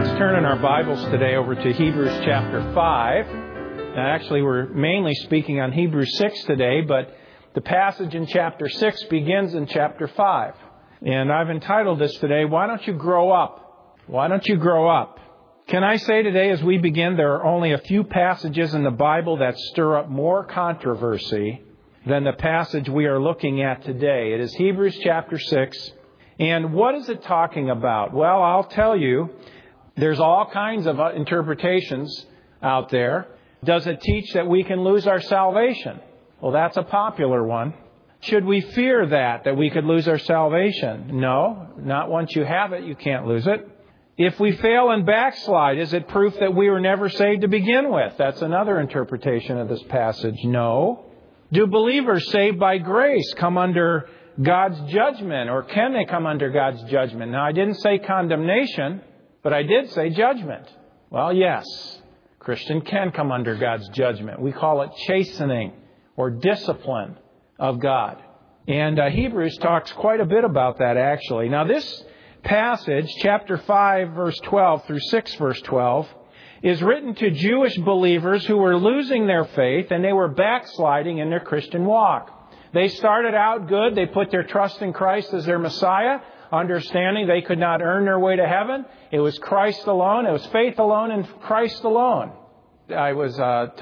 Let's turn in our Bibles today over to Hebrews chapter 5. Now, actually, we're mainly speaking on Hebrews 6 today, but the passage in chapter 6 begins in chapter 5. And I've entitled this today, Why Don't You Grow Up? Why don't you grow up? Can I say today as we begin, there are only a few passages in the Bible that stir up more controversy than the passage we are looking at today. It is Hebrews chapter 6. And what is it talking about? Well, I'll tell you, there's all kinds of interpretations out there. Does it teach that we can lose our salvation? Well, that's a popular one. Should we fear that we could lose our salvation? No, not once you have it, you can't lose it. If we fail and backslide, is it proof that we were never saved to begin with? That's another interpretation of this passage. No. Do believers saved by grace come under God's judgment, or can they come under God's judgment? Now, I didn't say condemnation, but I did say judgment. Well, yes, Christian can come under God's judgment. We call it chastening or discipline of God. And Hebrews talks quite a bit about that, actually. Now, this passage, chapter 5, verse 12 through 6, verse 12, is written to Jewish believers who were losing their faith and they were backsliding in their Christian walk. They started out good. They put their trust in Christ as their Messiah, understanding they could not earn their way to heaven. It was Christ alone. It was faith alone in Christ alone. I was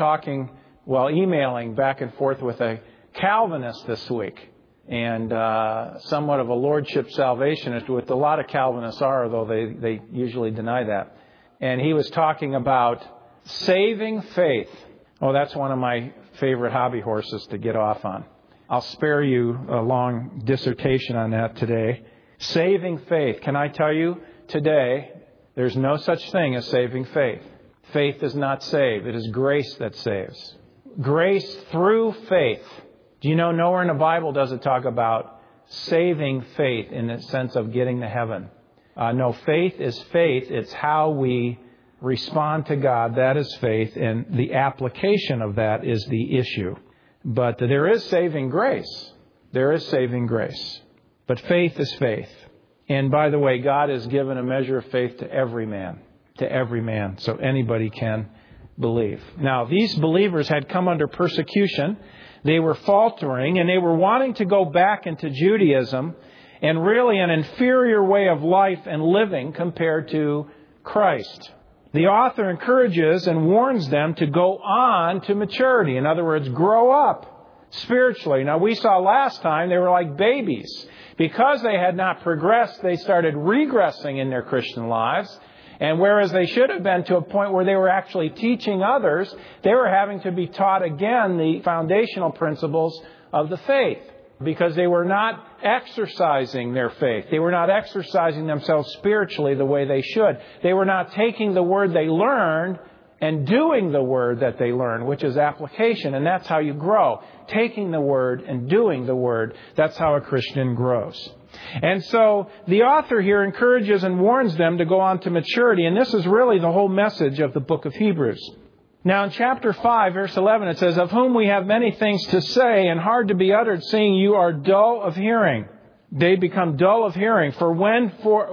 emailing back and forth with a Calvinist this week, and somewhat of a lordship salvationist, which a lot of Calvinists are, although they usually deny that. And he was talking about saving faith. Oh, that's one of my favorite hobby horses to get off on. I'll spare you a long dissertation on that today. Saving faith. Can I tell you today, there's no such thing as saving faith. Faith does not save. It is grace that saves. Grace through faith. Do you know nowhere in the Bible does it talk about saving faith in the sense of getting to heaven? No, faith is faith. It's how we respond to God. That is faith. And the application of that is the issue. But there is saving grace. There is saving grace. But faith is faith. And by the way, God has given a measure of faith to every man. To every man. So anybody can believe. Now, these believers had come under persecution. They were faltering and they were wanting to go back into Judaism and really an inferior way of life and living compared to Christ. The author encourages and warns them to go on to maturity. In other words, grow up spiritually. Now, we saw last time they were like babies. Because they had not progressed, they started regressing in their Christian lives. And whereas they should have been to a point where they were actually teaching others, they were having to be taught again the foundational principles of the faith. Because they were not exercising their faith. They were not exercising themselves spiritually the way they should. They were not taking the word they learned and doing the word that they learned, which is application. And that's how you grow. Taking the word and doing the word. That's how a Christian grows. And so the author here encourages and warns them to go on to maturity. And this is really the whole message of the book of Hebrews. Now in chapter 5, verse 11, it says, Of whom we have many things to say and hard to be uttered, seeing you are dull of hearing. They become dull of hearing. For when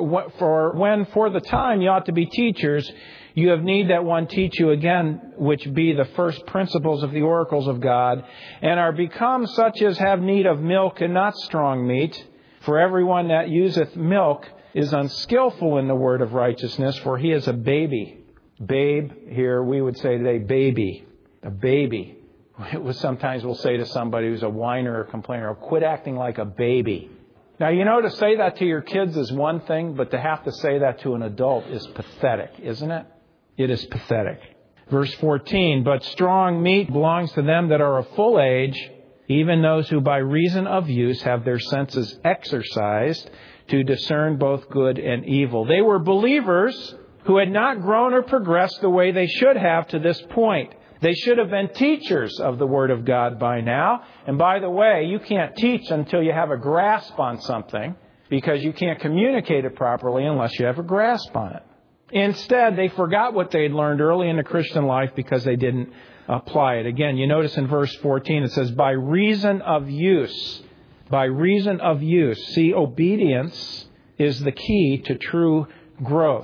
for the time you ought to be teachers, you have need that one teach you again, which be the first principles of the oracles of God, and are become such as have need of milk and not strong meat. For everyone that useth milk is unskillful in the word of righteousness, for he is a baby. Babe, here we would say today, baby. A baby. Sometimes we'll say to somebody who's a whiner or complainer, quit acting like a baby. Now, you know, to say that to your kids is one thing, but to have to say that to an adult is pathetic, isn't it? It is pathetic. Verse 14, But strong meat belongs to them that are of full age, even those who by reason of use have their senses exercised to discern both good and evil. They were believers who had not grown or progressed the way they should have to this point. They should have been teachers of the Word of God by now. And by the way, you can't teach until you have a grasp on something, because you can't communicate it properly unless you have a grasp on it. Instead, they forgot what they'd learned early in the Christian life because they didn't apply it. Again, you notice in verse 14, it says, by reason of use. By reason of use. See, obedience is the key to true growth.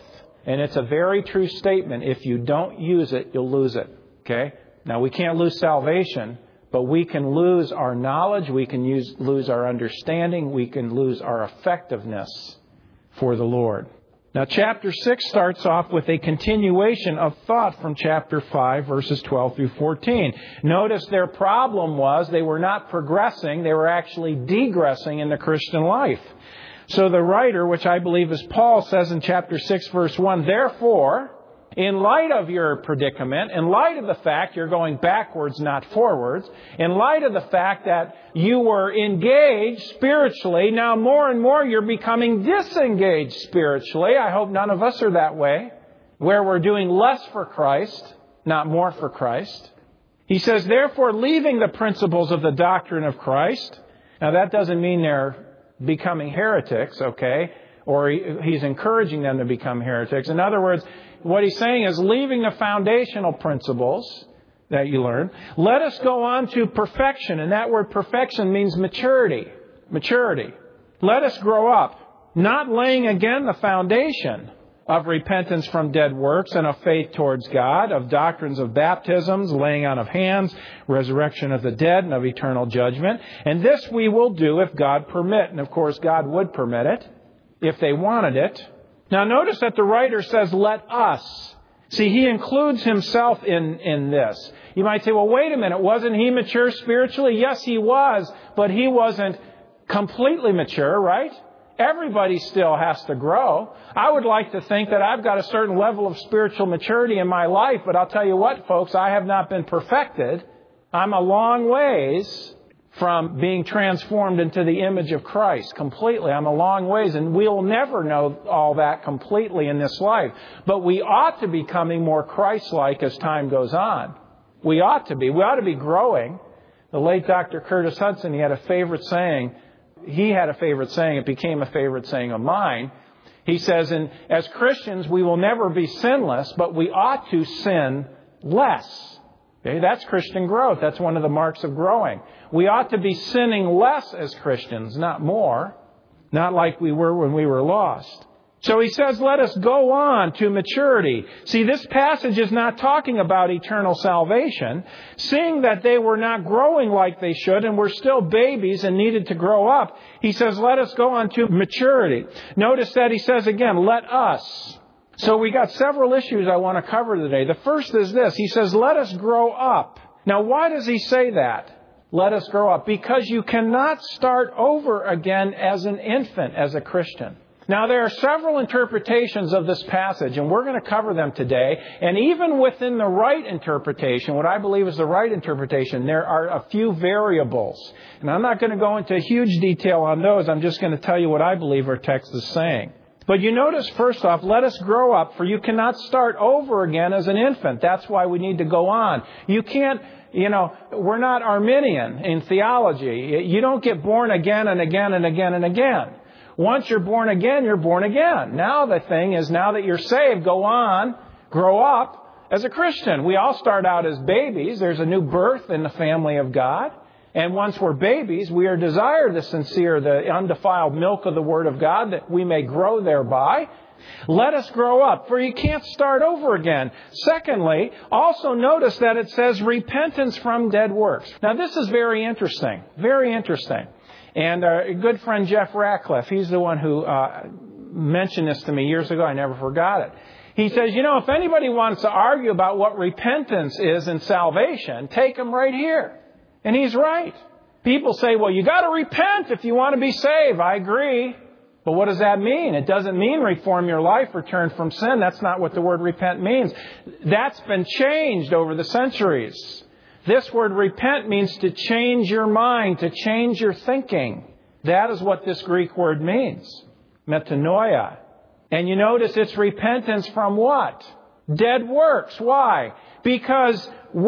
And it's a very true statement. If you don't use it, you'll lose it. Okay? Now, we can't lose salvation, but we can lose our knowledge. We can lose our understanding. We can lose our effectiveness for the Lord. Now, chapter 6 starts off with a continuation of thought from chapter 5, verses 12 through 14. Notice their problem was they were not progressing. They were actually degressing in the Christian life. So the writer, which I believe is Paul, says in chapter 6, verse 1, therefore, in light of your predicament, in light of the fact you're going backwards, not forwards, in light of the fact that you were engaged spiritually, now more and more you're becoming disengaged spiritually. I hope none of us are that way, where we're doing less for Christ, not more for Christ. He says, therefore, leaving the principles of the doctrine of Christ. Now that doesn't mean they're becoming heretics, okay? Or he's encouraging them to become heretics. In other words, what he's saying is leaving the foundational principles that you learn. Let us go on to perfection. And that word perfection means maturity. Maturity. Let us grow up. Not laying again the foundation of repentance from dead works and of faith towards God, of doctrines of baptisms, laying on of hands, resurrection of the dead, and of eternal judgment. And this we will do if God permit. And of course, God would permit it if they wanted it. Now notice that the writer says, let us. See, he includes himself in this. You might say, well, wait a minute. Wasn't he mature spiritually? Yes, he was. But he wasn't completely mature, right? Everybody still has to grow. I would like to think that I've got a certain level of spiritual maturity in my life. But I'll tell you what, folks, I have not been perfected. I'm a long ways from being transformed into the image of Christ completely. I'm a long ways, and we'll never know all that completely in this life. But we ought to be becoming more Christ-like as time goes on. We ought to be. We ought to be growing. The late Dr. Curtis Hudson, he had a favorite saying. He had a favorite saying. It became a favorite saying of mine. He says, as Christians, we will never be sinless, but we ought to sin less. Okay, that's Christian growth. That's one of the marks of growing. We ought to be sinning less as Christians, not more. Not like we were when we were lost. So he says, let us go on to maturity. See, this passage is not talking about eternal salvation. Seeing that they were not growing like they should and were still babies and needed to grow up, he says, let us go on to maturity. Notice that he says again, let us. So we got several issues I want to cover today. The first is this. He says, let us grow up. Now, why does he say that? Let us grow up. Because you cannot start over again as an infant, as a Christian. Now, there are several interpretations of this passage, and we're going to cover them today. And even within the right interpretation, what I believe is the right interpretation, there are a few variables. And I'm not going to go into huge detail on those. I'm just going to tell you what I believe our text is saying. But you notice, first off, let us grow up, for you cannot start over again as an infant. That's why we need to go on. You can't, we're not Arminian in theology. You don't get born again and again and again and again. Once you're born again, you're born again. Now the thing is, now that you're saved, go on, grow up as a Christian. We all start out as babies. There's a new birth in the family of God. And once we're babies, we are desired the sincere, the undefiled milk of the Word of God, that we may grow thereby. Let us grow up, for you can't start over again. Secondly, also notice that it says repentance from dead works. Now, this is very interesting. Very interesting. And a good friend, Jeff Ratcliffe, he's the one who mentioned this to me years ago. I never forgot it. He says, if anybody wants to argue about what repentance is in salvation, take them right here. And he's right. People say, well, you got to repent if you want to be saved. I agree. But what does that mean? It doesn't mean reform your life or turn from sin. That's not what the word repent means. That's been changed over the centuries. This word repent means to change your mind, to change your thinking. That is what this Greek word means. Metanoia. And you notice it's repentance from what? Dead works. Why? Because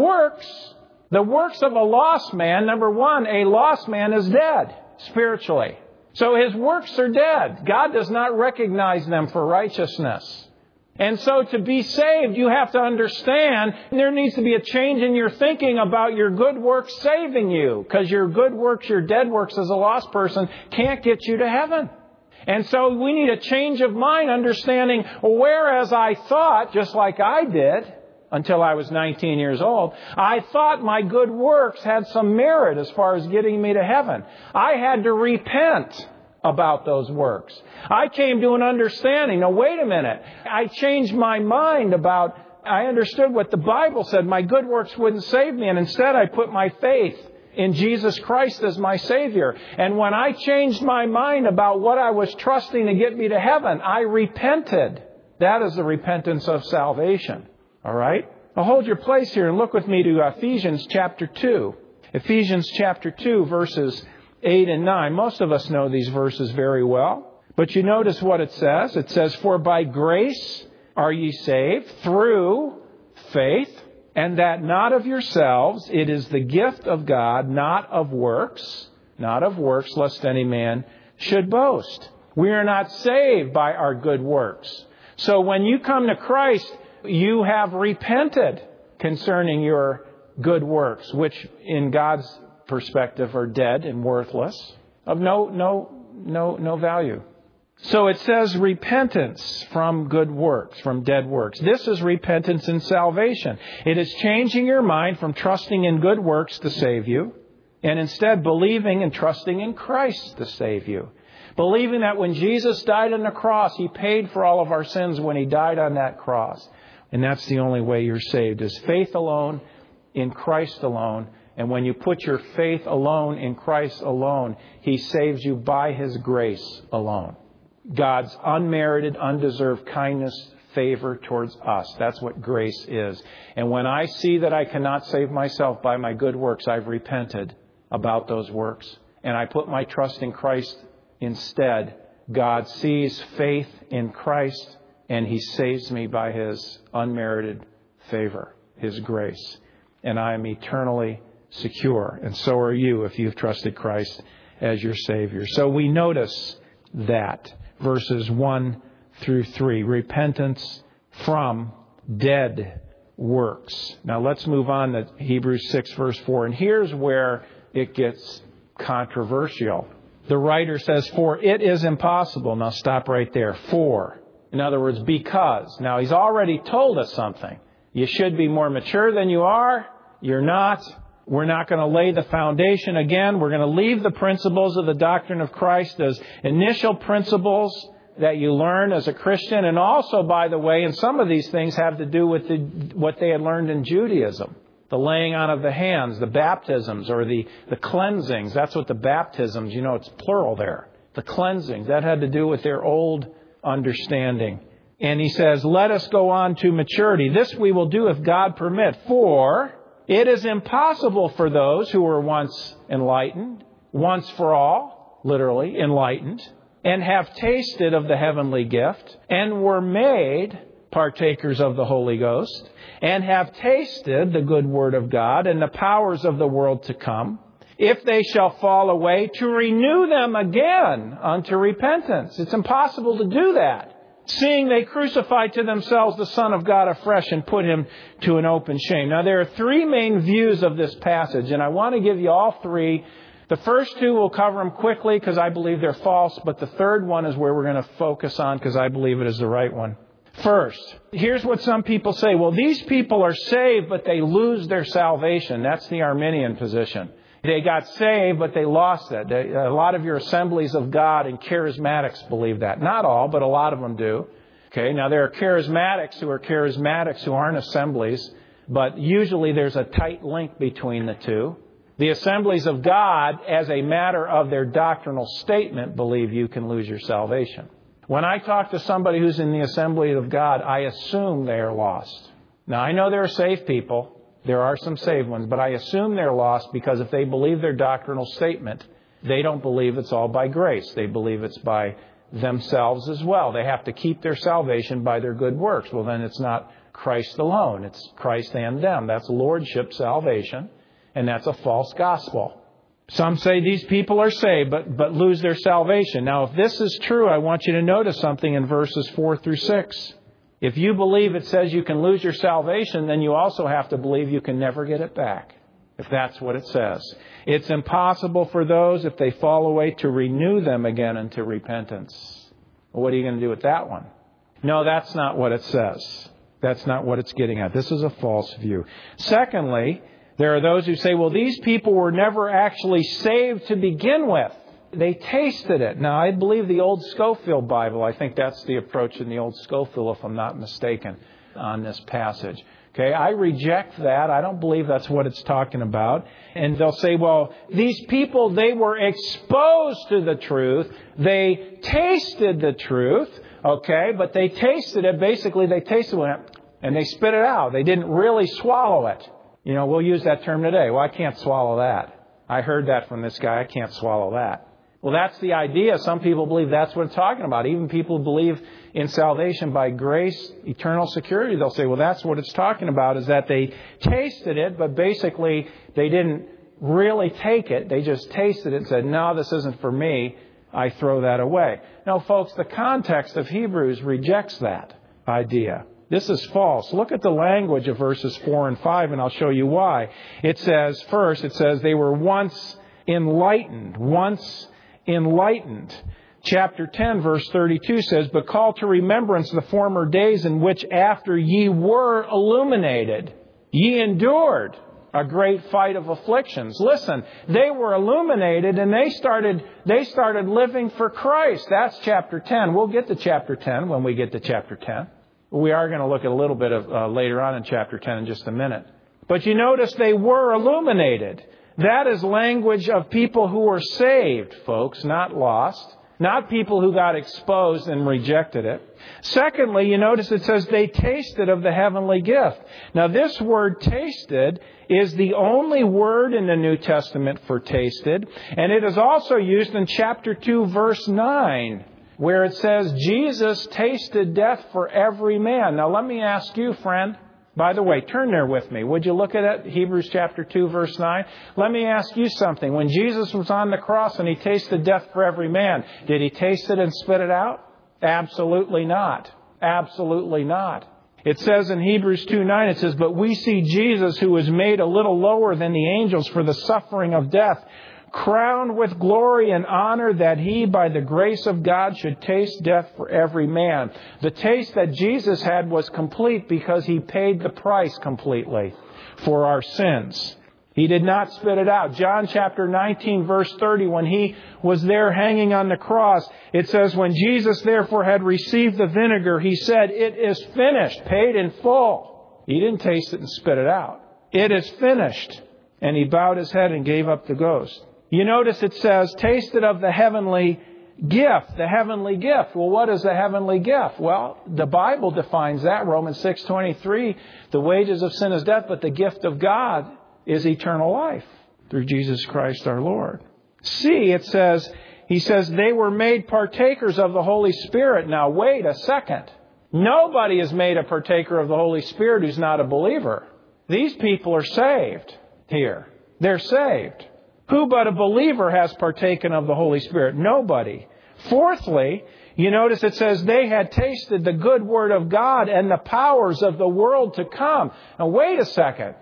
the works of a lost man, number one, a lost man is dead spiritually. So his works are dead. God does not recognize them for righteousness. And so to be saved, you have to understand there needs to be a change in your thinking about your good works saving you. Because your good works, your dead works as a lost person can't get you to heaven. And so we need a change of mind, understanding, whereas I thought, just like I did until I was 19 years old, I thought my good works had some merit as far as getting me to heaven. I had to repent about those works. I came to an understanding. Now, wait a minute. I changed my mind about, I understood what the Bible said. My good works wouldn't save me. And instead, I put my faith in Jesus Christ as my Savior. And when I changed my mind about what I was trusting to get me to heaven, I repented. That is the repentance of salvation. All right? Now hold your place here and look with me to Ephesians chapter 2. Ephesians chapter 2, verses 8 and 9. Most of us know these verses very well. But you notice what it says. It says, "For by grace are ye saved through faith, and that not of yourselves, it is the gift of God, not of works, lest any man should boast." We are not saved by our good works. So when you come to Christ, you have repented concerning your good works, which in God's perspective are dead and worthless, of no value. So it says repentance from good works, from dead works. This is repentance in salvation. It is changing your mind from trusting in good works to save you, and instead believing and trusting in Christ to save you. Believing that when Jesus died on the cross, He paid for all of our sins when He died on that cross. And that's the only way you're saved, is faith alone, in Christ alone. And when you put your faith alone in Christ alone, He saves you by His grace alone. God's unmerited, undeserved kindness, favor towards us. That's what grace is. And when I see that I cannot save myself by my good works, I've repented about those works. And I put my trust in Christ instead. God sees faith in Christ, and He saves me by His unmerited favor, His grace. And I am eternally secure. And so are you if you've trusted Christ as your Savior. So we notice that. Verses 1 through 3. Repentance from dead works. Now let's move on to Hebrews 6 verse 4. And here's where it gets controversial. The writer says, "For it is impossible." Now stop right there. For. In other words, because. Now He's already told us something. You should be more mature than you are. You're not. We're not going to lay the foundation again. We're going to leave the principles of the doctrine of Christ as initial principles that you learn as a Christian. And also, by the way, and some of these things have to do with what they had learned in Judaism. The laying on of the hands, the baptisms, or the cleansings. That's what the baptisms, it's plural there. The cleansings, that had to do with their old understanding. And he says, "Let us go on to maturity. This we will do if God permit. For it is impossible for those who were once enlightened, once for all, literally enlightened, and have tasted of the heavenly gift, and were made partakers of the Holy Ghost, and have tasted the good word of God and the powers of the world to come, if they shall fall away, to renew them again unto repentance." It's impossible to do that, seeing they crucified to themselves the Son of God afresh and put Him to an open shame. Now, there are three main views of this passage, and I want to give you all three. The first two, we'll cover them quickly because I believe they're false, but the third one is where we're going to focus on because I believe it is the right one. First, here's what some people say. Well, these people are saved, but they lose their salvation. That's the Arminian position. They got saved, but they lost it. A lot of your Assemblies of God and charismatics believe that. Not all, but a lot of them do. Okay, now there are charismatics who aren't assemblies, but usually there's a tight link between the two. The Assemblies of God, as a matter of their doctrinal statement, believe you can lose your salvation. When I talk to somebody who's in the Assembly of God, I assume they are lost. Now, I know there are saved people. There are some saved ones, but I assume they're lost because if they believe their doctrinal statement, they don't believe it's all by grace. They believe it's by themselves as well. They have to keep their salvation by their good works. Well, then it's not Christ alone. It's Christ and them. That's lordship salvation, and that's a false gospel. Some say these people are saved, but lose their salvation. Now, if this is true, I want you to notice something in verses 4 through 6. If you believe it says you can lose your salvation, then you also have to believe you can never get it back. if that's what it says. It's impossible for those, if they fall away, to renew them again into repentance. Well, what are you going to do with that one? No, that's not what it says. That's not what it's getting at. This is a false view. Secondly, there are those who say, well, these people were never actually saved to begin with. They tasted it. Now, I believe the Old Scofield Bible, I think that's the approach in the Old Scofield, if I'm not mistaken, on this passage. Okay, I reject that. I don't believe that's what it's talking about. And they'll say, well, these people, they were exposed to the truth. They tasted the truth. Okay, but they tasted it. Basically, they tasted it and they spit it out. They didn't really swallow it. You know, we'll use that term today. Well, I can't swallow that. I heard that from this guy. I can't swallow that. Well, that's the idea. Some people believe that's what it's talking about. Even people who believe in salvation by grace, eternal security, they'll say, well, that's what it's talking about, is that they tasted it, but basically they didn't really take it. They just tasted it and said, no, this isn't for me. I throw that away. No, folks, the context of Hebrews rejects that idea. This is false. Look at the language of verses 4 and 5, and I'll show you why. It says, first, it says they were once enlightened. Once enlightened. Chapter 10, verse 32 says, but call to remembrance the former days in which after ye were illuminated, ye endured a great fight of afflictions. Listen, they were illuminated and they started living for Christ. That's chapter 10. We'll get to chapter 10 when we get to chapter 10. We are going to look at a little bit of later on in chapter 10 in just a minute. But you notice they were illuminated. That is language of people who were saved, folks, not lost. Not people who got exposed and rejected it. Secondly, you notice it says they tasted of the heavenly gift. Now, this word tasted is the only word in the New Testament for tasted. And it is also used in chapter 2, verse 9, where it says, Jesus tasted death for every man. Now, let me ask you, friend. By the way, turn there with me. Would you look at it? Hebrews chapter 2, verse 9. Let me ask you something. When Jesus was on the cross and He tasted death for every man, did He taste it and spit it out? Absolutely not. Absolutely not. It says in Hebrews 2:9, it says, but we see Jesus, who was made a little lower than the angels for the suffering of death, crowned with glory and honor, that He, by the grace of God, should taste death for every man. The taste that Jesus had was complete because He paid the price completely for our sins. He did not spit it out. John chapter 19, verse 30, when He was there hanging on the cross, it says, when Jesus therefore had received the vinegar, He said, it is finished, paid in full. He didn't taste it and spit it out. It is finished. And He bowed His head and gave up the ghost. You notice it says, tasted of the heavenly gift. The heavenly gift. Well, what is the heavenly gift? Well, the Bible defines that. Romans 6:23, the wages of sin is death, but the gift of God is eternal life through Jesus Christ our Lord. See, it says, He says, they were made partakers of the Holy Spirit. Now, wait a second. Nobody is made a partaker of the Holy Spirit who's not a believer. These people are saved here. They're saved. Who but a believer has partaken of the Holy Spirit? Nobody. Fourthly, you notice it says they had tasted the good word of God and the powers of the world to come. Now, wait a second.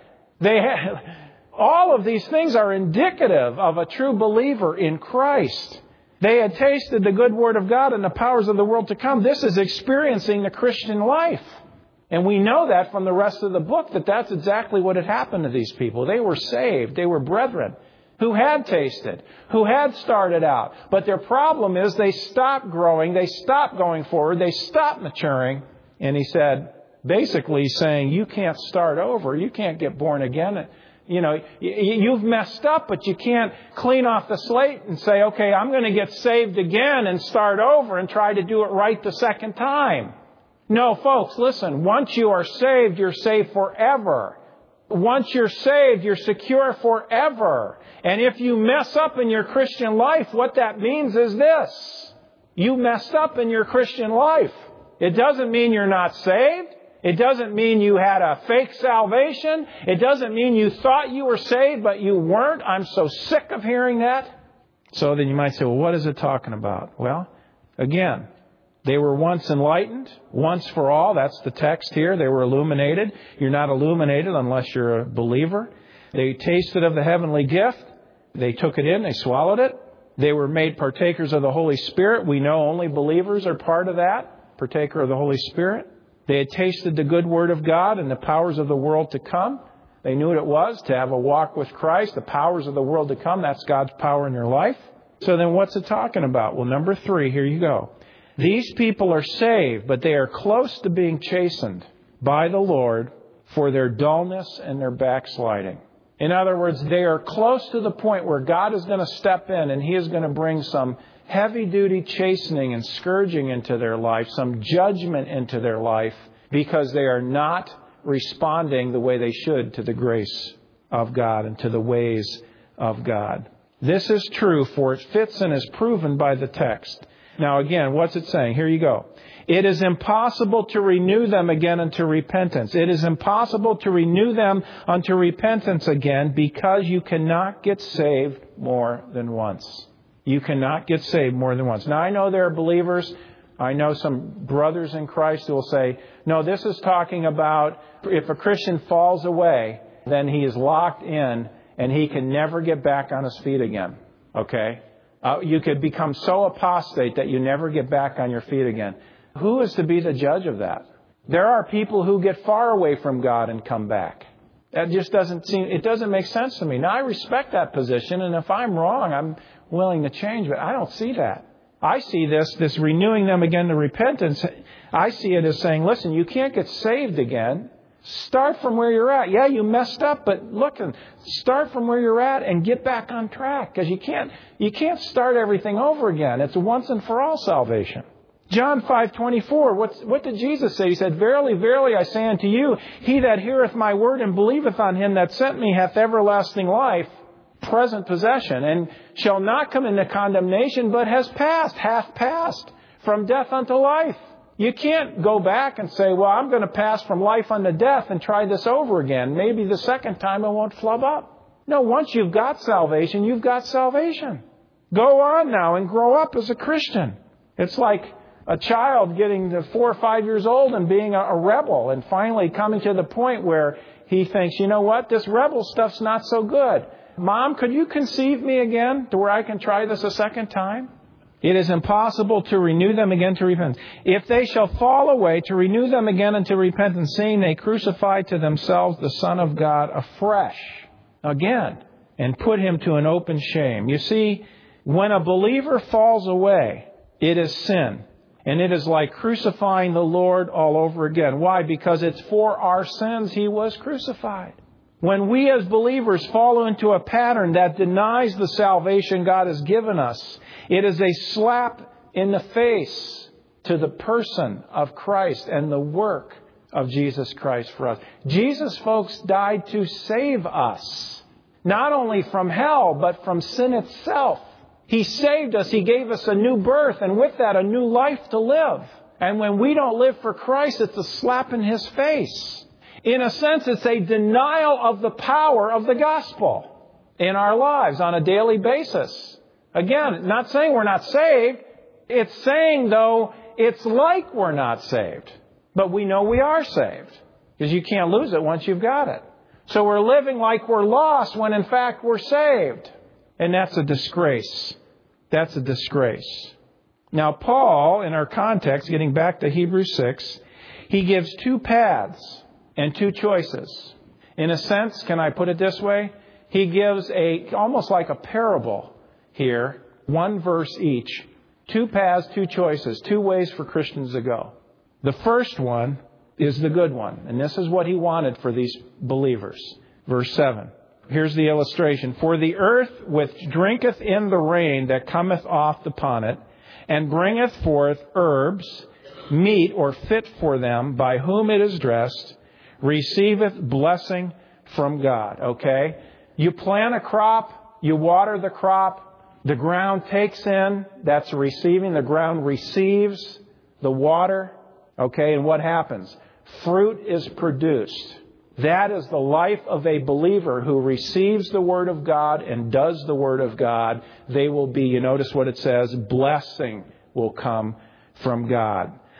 All of these things are indicative of a true believer in Christ. They had tasted the good word of God and the powers of the world to come. This is experiencing the Christian life. And we know that from the rest of the book, that that's exactly what had happened to these people. They were saved. They were brethren who had tasted, who had started out. But their problem is they stopped growing, they stopped going forward, they stopped maturing. And He said, basically saying, you can't start over, you can't get born again. You know, you've messed up, but you can't clean off the slate and say, okay, I'm going to get saved again and start over and try to do it right the second time. No, folks, listen, once you are saved, you're saved forever. Once you're saved, you're secure forever. And if you mess up in your Christian life, what that means is this. You messed up in your Christian life. It doesn't mean you're not saved. It doesn't mean you had a fake salvation. It doesn't mean you thought you were saved, but you weren't. I'm so sick of hearing that. So then you might say, well, what is it talking about? Well, again, they were once enlightened, once for all. That's the text here. They were illuminated. You're not illuminated unless you're a believer. They tasted of the heavenly gift. They took it in. They swallowed it. They were made partakers of the Holy Spirit. We know only believers are part of that, partaker of the Holy Spirit. They had tasted the good word of God and the powers of the world to come. They knew what it was to have a walk with Christ, the powers of the world to come. That's God's power in your life. So then what's it talking about? Well, number 3, here you go. These people are saved, but they are close to being chastened by the Lord for their dullness and their backsliding. In other words, they are close to the point where God is going to step in and He is going to bring some heavy-duty chastening and scourging into their life, some judgment into their life, because they are not responding the way they should to the grace of God and to the ways of God. This is true, for it fits and is proven by the text. Now again, what's it saying? Here you go. It is impossible to renew them again unto repentance. It is impossible to renew them unto repentance again, because you cannot get saved more than once. You cannot get saved more than once. Now I know there are believers, I know some brothers in Christ who will say, no, this is talking about if a Christian falls away, then he is locked in and he can never get back on his feet again. Okay? You could become so apostate that you never get back on your feet again. Who is to be the judge of that? There are people who get far away from God and come back. That just it doesn't make sense to me. Now I respect that position, and if I'm wrong, I'm willing to change, but I don't see that. I see this renewing them again to repentance. I see it as saying, listen, you can't get saved again. Start from where you're at. Yeah, you messed up, but look, start from where you're at and get back on track, because you can't start everything over again. It's a once and for all salvation. John 5:24, what did Jesus say? He said, Verily, verily, I say unto you, he that heareth my word and believeth on him that sent me hath everlasting life, present possession, and shall not come into condemnation, but hath passed from death unto life. You can't go back and say, well, I'm going to pass from life unto death and try this over again. Maybe the second time it won't flub up. No, once you've got salvation, you've got salvation. Go on now and grow up as a Christian. It's like a child getting to 4 or 5 years old and being a rebel and finally coming to the point where he thinks, you know what, this rebel stuff's not so good. Mom, could you conceive me again to where I can try this a second time? It is impossible to renew them again to repentance. If they shall fall away, to renew them again unto repentance, seeing they crucify to themselves the Son of God afresh, again, and put him to an open shame. You see, when a believer falls away, it is sin. And it is like crucifying the Lord all over again. Why? Because it's for our sins He was crucified. When we as believers fall into a pattern that denies the salvation God has given us, it is a slap in the face to the person of Christ and the work of Jesus Christ for us. Jesus, folks, died to save us, not only from hell, but from sin itself. He saved us. He gave us a new birth, and with that, a new life to live. And when we don't live for Christ, it's a slap in His face. In a sense, it's a denial of the power of the gospel in our lives on a daily basis. Again, not saying we're not saved. It's saying, though, it's like we're not saved. But we know we are saved, because you can't lose it once you've got it. So we're living like we're lost when, in fact, we're saved. And that's a disgrace. That's a disgrace. Now, Paul, in our context, getting back to Hebrews 6, he gives 2 paths and 2 choices. In a sense, can I put it this way? He gives almost like a parable here, 1 verse each. 2 paths, 2 choices, 2 ways for Christians to go. The first one is the good one. And this is what he wanted for these believers. Verse 7. Here's the illustration. For the earth which drinketh in the rain that cometh oft upon it, and bringeth forth herbs, meet or fit for them, by whom it is dressed, receiveth blessing from God. Okay? You plant a crop, you water the crop, the ground takes in, that's receiving, the ground receives the water. Okay? And what happens? Fruit is produced. That is the life of a believer who receives the Word of God and does the Word of God. They will be, you notice what it says, blessing will come from God.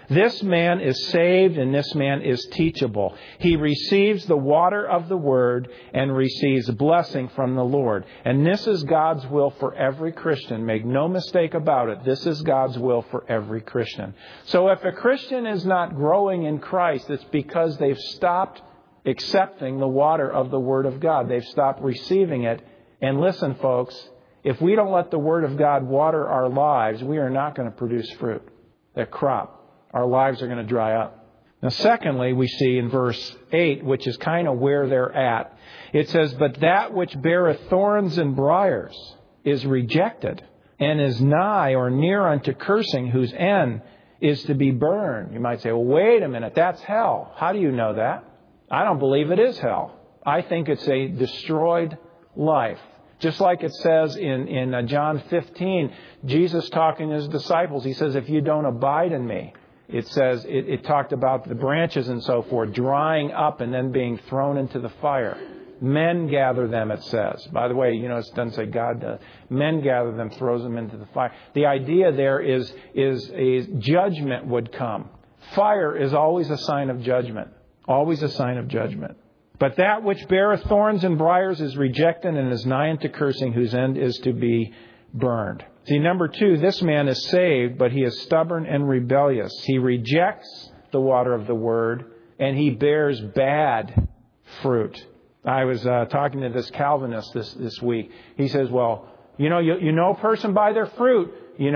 This man is saved and this man is teachable. He receives the water of the Word and receives blessing from the Lord. And this is God's will for every Christian. Make no mistake about it. This is God's will for every Christian. So if a Christian is not growing in Christ, it's because they've stopped accepting the water of the Word of God. They've stopped receiving it. And listen, folks, if we don't let the Word of God water our lives, we are not going to produce fruit, that crop. Our lives are going to dry up. Now, secondly, we see in verse 8, which is kind of where they're at. It says, but that which beareth thorns and briars is rejected, and is nigh or near unto cursing, whose end is to be burned. You might say, well, wait a minute, that's hell. How do you know that? I don't believe it is hell. I think it's a destroyed life. Just like it says in John 15, Jesus talking to His disciples, He says, if you don't abide in me, it says, it talked about the branches and so forth, drying up and then being thrown into the fire. Men gather them, it says. By the way, it doesn't say God does. Men gather them, throws them into the fire. The idea there is a judgment would come. Fire is always a sign of judgment. Always a sign of judgment. But that which beareth thorns and briars is rejected and is nigh unto cursing, whose end is to be burned. See, number 2, this man is saved, but he is stubborn and rebellious. He rejects the water of the Word, and he bears bad fruit. I was talking to this Calvinist this week. He says, well, you know a person by their fruit.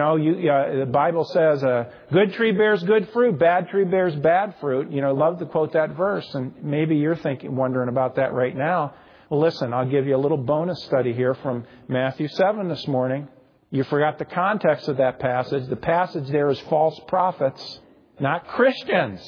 The Bible says a good tree bears good fruit, bad tree bears bad fruit. Love to quote that verse, and maybe you're wondering about that right now. Well, listen, I'll give you a little bonus study here from Matthew 7 this morning. You forgot the context of that passage. The passage there is false prophets, not Christians.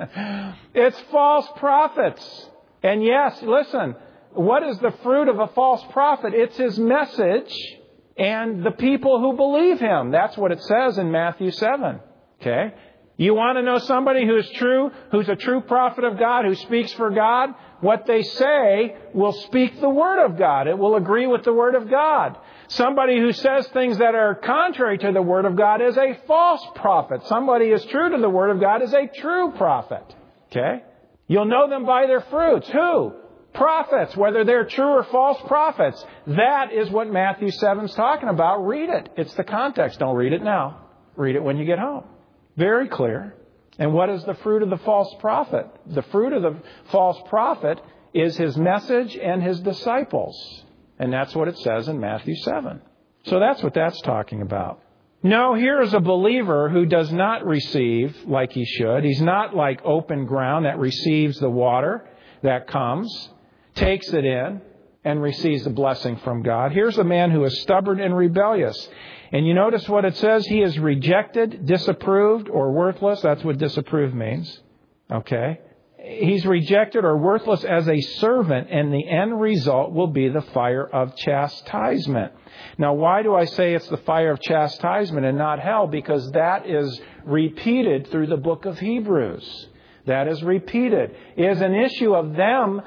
It's false prophets. And yes, listen, what is the fruit of a false prophet? It's his message and the people who believe him. That's what it says in Matthew 7. Okay? You want to know somebody who is true, who's a true prophet of God, who speaks for God? What they say will speak the Word of God. It will agree with the Word of God. Somebody who says things that are contrary to the Word of God is a false prophet. Somebody who is true to the Word of God is a true prophet. Okay? You'll know them by their fruits. Who? Prophets, whether they're true or false prophets. That is what Matthew 7 is talking about. Read it. It's the context. Don't read it now. Read it when you get home. Very clear. And what is the fruit of the false prophet? The fruit of the false prophet is his message and his disciples. And that's what it says in Matthew 7. So that's what that's talking about. No, here is a believer who does not receive like he should. He's not like open ground that receives the water that comes, takes it in, and receives the blessing from God. Here's a man who is stubborn and rebellious. And you notice what it says? He is rejected, disapproved, or worthless. That's what disapproved means. Okay? He's rejected or worthless as a servant, and the end result will be the fire of chastisement. Now, why do I say it's the fire of chastisement and not hell? Because that is repeated through the book of Hebrews. That is repeated. It is an issue of them.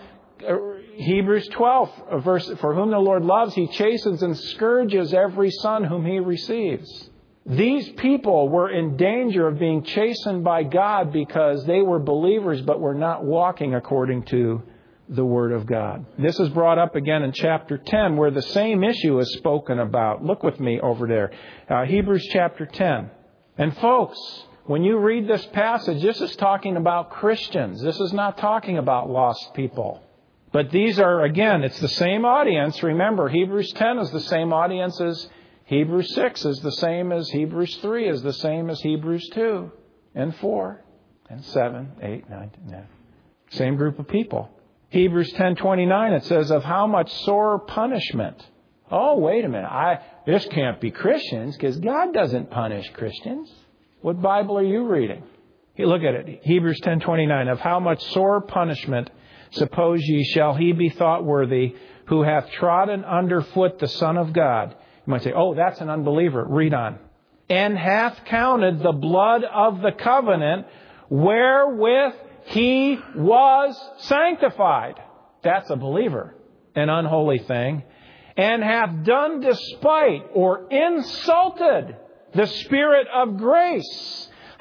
Hebrews 12, verse, for whom the Lord loves, He chastens and scourges every son whom He receives. These people were in danger of being chastened by God because they were believers but were not walking according to the Word of God. This is brought up again in chapter 10 where the same issue is spoken about. Look with me over there. Hebrews chapter 10. And folks, when you read this passage, this is talking about Christians. This is not talking about lost people. But these are, again, it's the same audience. Remember, Hebrews 10 is the same audience as Hebrews 6 is the same as Hebrews 3 is the same as Hebrews 2 and 4 and 7, 8, 9, 10. Same group of people. Hebrews 10:29, it says, of how much sore punishment. Oh, wait a minute. This can't be Christians because God doesn't punish Christians. What Bible are you reading? Look at it. Hebrews 10:29, of how much sore punishment suppose ye shall he be thought worthy who hath trodden under foot the Son of God. You might say, oh, that's an unbeliever. Read on. And hath counted the blood of the covenant wherewith he was sanctified. That's a believer. An unholy thing. And hath done despite or insulted the Spirit of grace.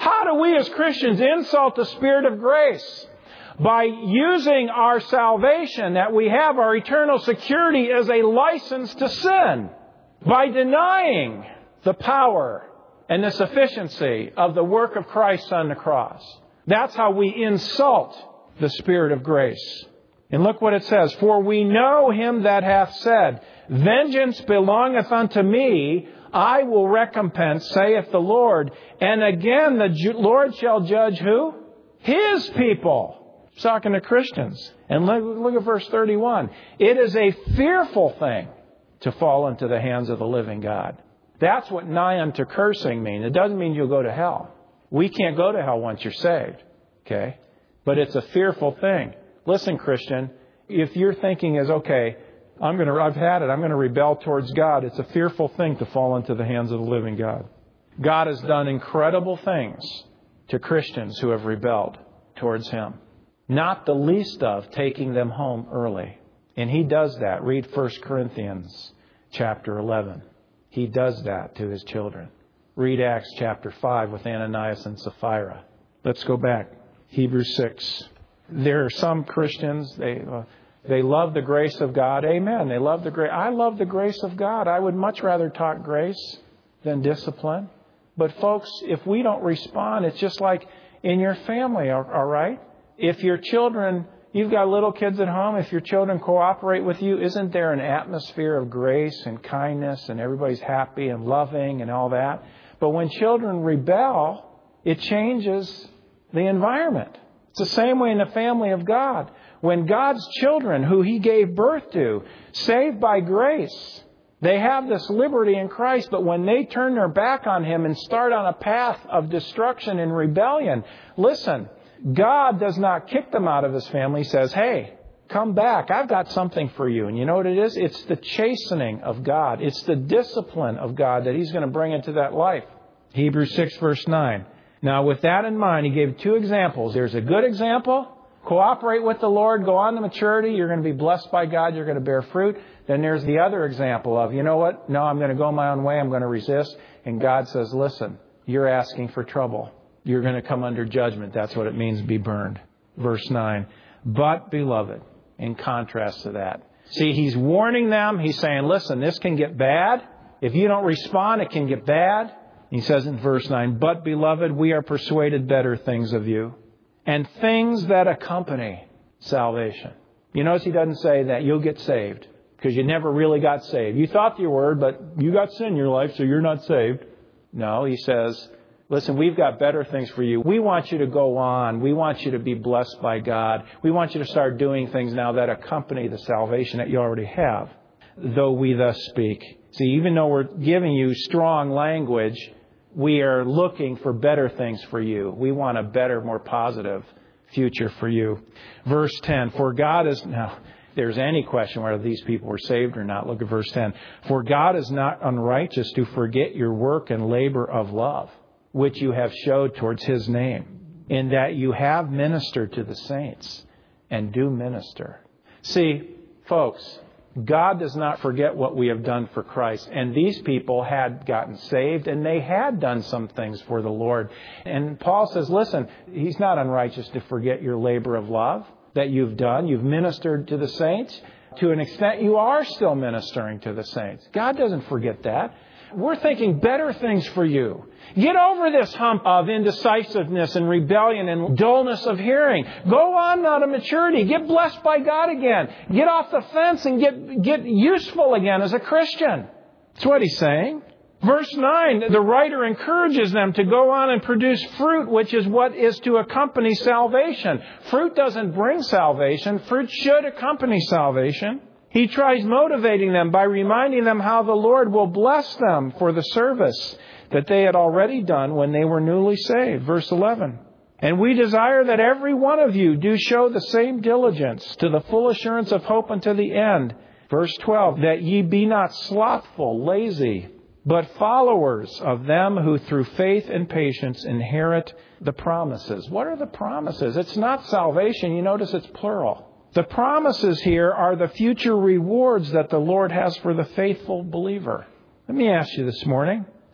How do we as Christians insult the Spirit of grace? By using our salvation that we have, our eternal security, as a license to sin. By denying the power and the sufficiency of the work of Christ on the cross. That's how we insult the Spirit of grace. And look what it says. For we know him that hath said, vengeance belongeth unto me, I will recompense, saith the Lord. And again the Lord shall judge who? His people. He's talking to Christians. And look at verse 31. It is a fearful thing to fall into the hands of the living God. That's what nigh unto cursing means. It doesn't mean you'll go to hell. We can't go to hell once you're saved. Okay? But it's a fearful thing. Listen, Christian, if your thinking is, okay, I've had it, I'm going to rebel towards God, it's a fearful thing to fall into the hands of the living God. God has done incredible things to Christians who have rebelled towards Him. Not the least of taking them home early. And He does that. Read 1 Corinthians chapter 11. He does that to His children. Read Acts chapter 5 with Ananias and Sapphira. Let's go back. Hebrews 6. There are some Christians, they love the grace of God. Amen. They love the grace. I love the grace of God. I would much rather talk grace than discipline. But folks, if we don't respond, it's just like in your family, all right? If your children, you've got little kids at home, if your children cooperate with you, isn't there an atmosphere of grace and kindness and everybody's happy and loving and all that? But when children rebel, it changes the environment. It's the same way in the family of God. When God's children, who He gave birth to, saved by grace, they have this liberty in Christ, but when they turn their back on Him and start on a path of destruction and rebellion, listen, God does not kick them out of His family. He says, hey, come back. I've got something for you. And you know what it is? It's the chastening of God. It's the discipline of God that He's going to bring into that life. Hebrews 6 verse 9. Now, with that in mind, He gave two examples. There's a good example. Cooperate with the Lord. Go on to maturity. You're going to be blessed by God. You're going to bear fruit. Then there's the other example of, you know what? No, I'm going to go my own way. I'm going to resist. And God says, listen, you're asking for trouble. You're going to come under judgment. That's what it means to be burned. Verse 9. But, beloved, in contrast to that. See, He's warning them. He's saying, listen, this can get bad. If you don't respond, it can get bad. He says in verse 9, but, beloved, we are persuaded better things of you, and things that accompany salvation. You notice He doesn't say that you'll get saved, because you never really got saved. You thought you were, but you got sin in your life, so you're not saved. No, He says, listen, we've got better things for you. We want you to go on. We want you to be blessed by God. We want you to start doing things now that accompany the salvation that you already have. Though we thus speak. See, even though we're giving you strong language, we are looking for better things for you. We want a better, more positive future for you. Verse 10, for God is... Now, if there's any question whether these people were saved or not, look at verse 10. For God is not unrighteous to forget your work and labor of love, which you have showed towards His name, in that you have ministered to the saints and do minister. See, folks, God does not forget what we have done for Christ. And these people had gotten saved and they had done some things for the Lord. And Paul says, listen, He's not unrighteous to forget your labor of love that you've done. You've ministered to the saints. To an extent, you are still ministering to the saints. God doesn't forget that. We're thinking better things for you. Get over this hump of indecisiveness and rebellion and dullness of hearing. Go on now to maturity. Get blessed by God again. Get off the fence and get useful again as a Christian. That's what he's saying. Verse 9, the writer encourages them to go on and produce fruit, which is what is to accompany salvation. Fruit doesn't bring salvation. Fruit should accompany salvation. He tries motivating them by reminding them how the Lord will bless them for the service that they had already done when they were newly saved. Verse 11. And we desire that every one of you do show the same diligence to the full assurance of hope unto the end. Verse 12. That ye be not slothful, lazy, but followers of them who through faith and patience inherit the promises. What are the promises? It's not salvation. You notice it's plural. The promises here are the future rewards that the Lord has for the faithful believer. Let me ask you this morning,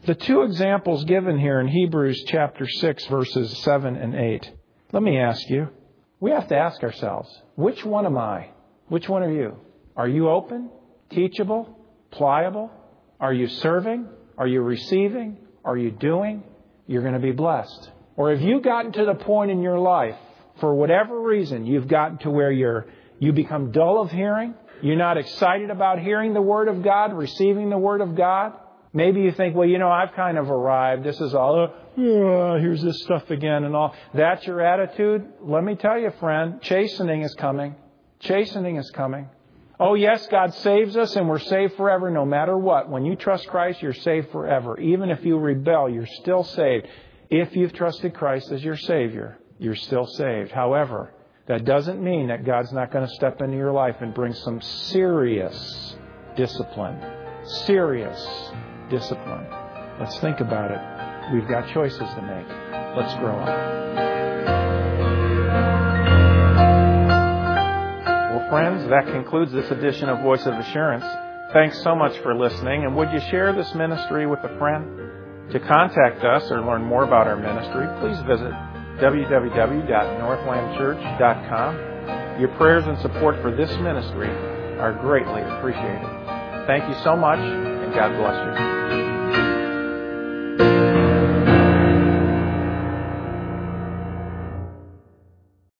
The two examples given here in Hebrews chapter 6, verses 7 and 8. Let me ask you. We have to ask ourselves, which one am I? Which one are you? Are you open, teachable, pliable? Are you serving? Are you receiving? Are you doing? You're going to be blessed. Or have you gotten to the point in your life, for whatever reason, you've gotten to where you become dull of hearing? You're not excited about hearing the Word of God, receiving the Word of God? Maybe you think, well, I've kind of arrived. This is all, here's this stuff again and all. That's your attitude? Let me tell you, friend, chastening is coming. Chastening is coming. Oh, yes, God saves us and we're saved forever no matter what. When you trust Christ, you're saved forever. Even if you rebel, you're still saved. If you've trusted Christ as your Savior, you're still saved. However, that doesn't mean that God's not going to step into your life and bring some serious discipline. Serious discipline. Let's think about it. We've got choices to make. Let's grow up. Well, friends, that concludes this edition of Voice of Assurance. Thanks so much for listening. And would you share this ministry with a friend? To contact us or learn more about our ministry, please visit www.northlandchurch.com. Your prayers and support for this ministry are greatly appreciated. Thank you so much, and God bless you.